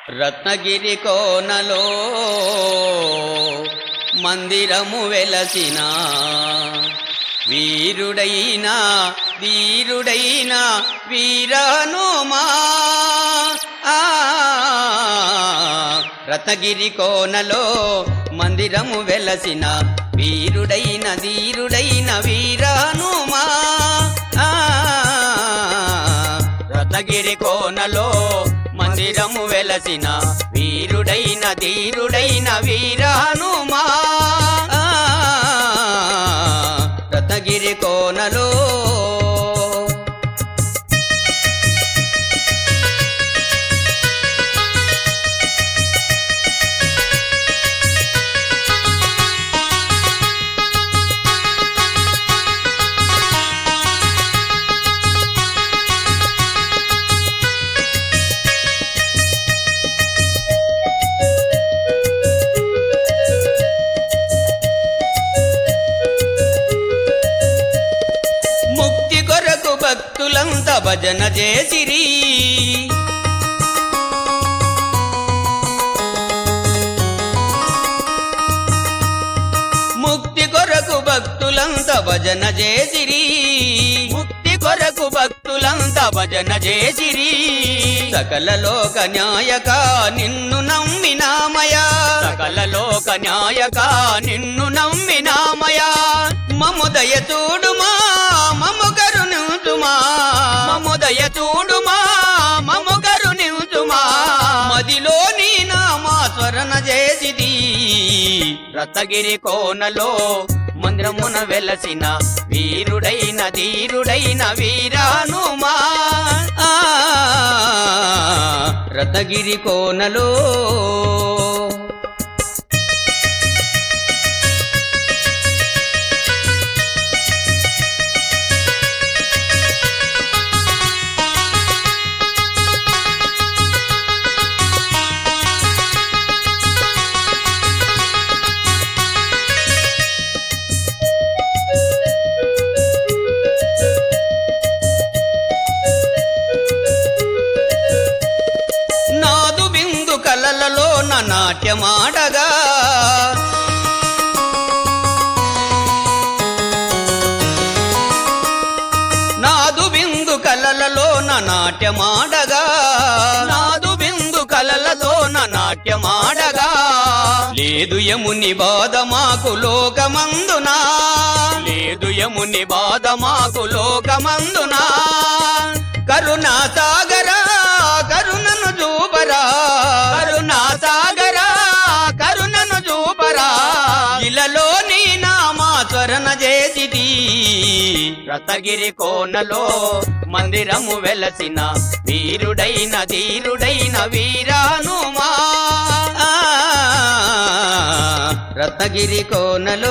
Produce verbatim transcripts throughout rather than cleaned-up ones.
రత్నగిరి కోనలో మందిరము వెలసిన వీరుడైనా వీరుడైనా వీరనుమా ఆ రత్నగిరి కోనలో మందిరము వెలసిన వీరుడైన ధీరుడైన వీరనుమా ఆ రత్నగిరి కోనలో మందిరము వెలసిన వీరుడైన ధీరుడైన వీరనుమా రత్నగిరి కోనలో భక్తులంతా భజన చేసిరి ముక్తి కొరకు భక్తులంతా భజన చేసిరి ముక్తి కొరకు భక్తులంతా భజన చేసిరి సకల లోక న్యాయక నిన్ను నమ్మినామయా సకల లోక న్యాయక నిన్ను నమ్మినామయా మమ్ము దయ చూడుమా మమ్ము కరుణించుమా మమ్ము దయ చూడుమా మమ్ము కరుణించుమా మదిలో నీ నామా స్మరణ చేసిది రత్నగిరి కోనలో మందిరమున వెలసిన వీరుడైన ధీరుడైన వీరనుమా ఆ రత్నగిరి కోనలో కలలలో నా నాట్యమాడగా నాదు బిందు కలలలో నా నాట్యమాడగా నాదు బిందు కలలతో నా నాట్యమాడగా లేదు యముని బాధ మాకు లోకమందునా లేదు యముని బాధ మాకు లోకమందునా కరుణా సాగరా కరుణను చూపరా కరుణా సాగరా కరుణను చూపరా ఇలలో నీ నామా స్మరణ చేసిది రత్నగిరి కోనలో మందిరము వెలసిన వీరుడైన ధీరుడైన వీరనుమా రత్నగిరి కోనలో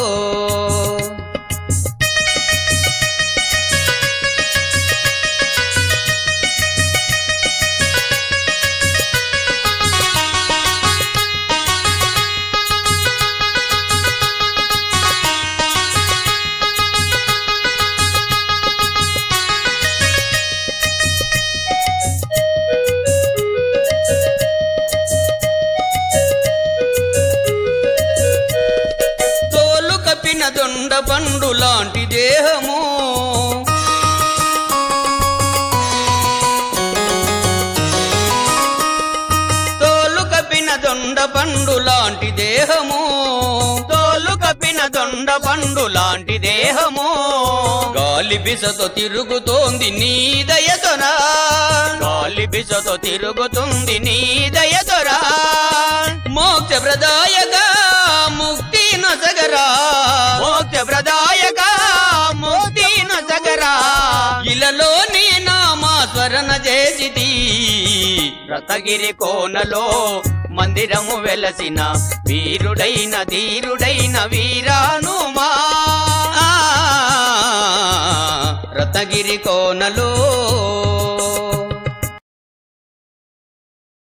దొండ పండు లాంటి దేహము తోలు కప్పిన దొండ పండు లాంటి దేహము తోలు కప్పిన దొండ పండు లాంటి దేహము గాలి బిసతో తిరుగుతోంది నీ దయతోరా గాలి బిసతో తిరుగుతుంది నీ దయతోరా మోక్ష ప్రదాయగా ముక్తి నొసగరా మోక్ష ప్రదాయక ముక్తి నొసగరా ఇలలో నీ నామా స్మరణ చేసిది రత్నగిరి కోనలో మందిరము వెలసిన వీరుడైన ధీరుడైన వీరనుమా రత్నగిరి కోనలో